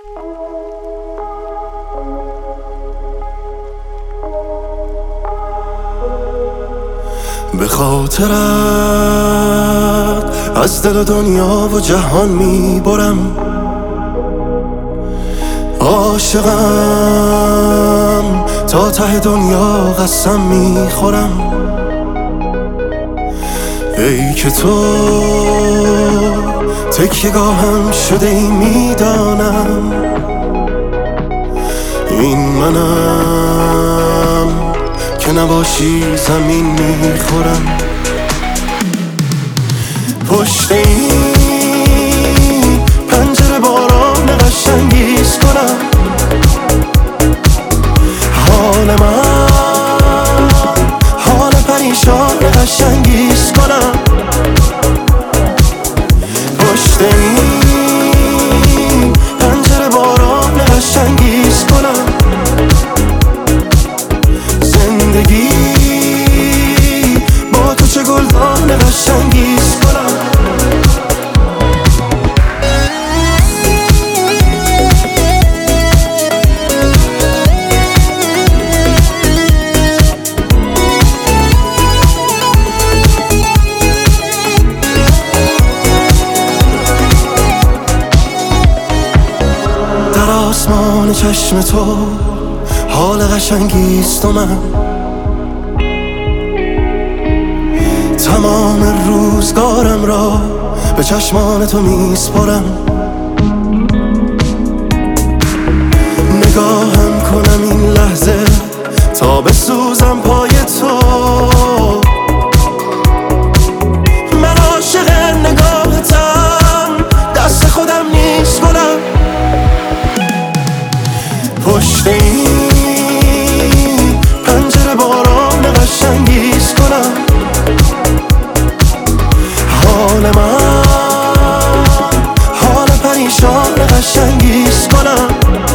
به خاطرت از دل و دنیا و جهان میبرم، عاشقم تا ته دنیا قسم میخورم. ای که تو تکیه‌گاهم شده ای میدانم، این منم که نباشی زمین میخورم. پشت این پنجره باران قشنگیز کنم، حال من حال پریشان قشنگیز کنم. پشت این پنجره باران قشنگیز کنم. زندگی با تو چه گلدان قشنگیز کنم. در آسمان چشم تو حال قشنگیست و من تمام روزگارم را به چشمان تو میسپرم. نگاهم کنم این لحظه تا بسوزم پای تو. من عاشق نگاهتم، دست خودم نیست کنم. پشت این پنجره باران قشنگیز کنم. حال من حال پریشان قشنگیز کنم.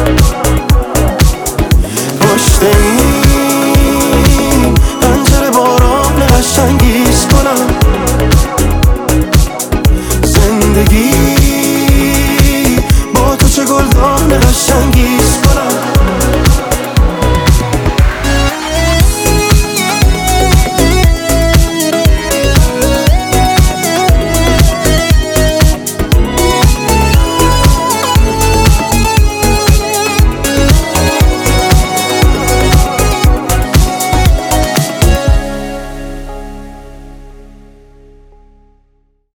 پشت این پنجره باران قشنگیز کنم. زندگی با تو چه گلدان قشنگیز کنم.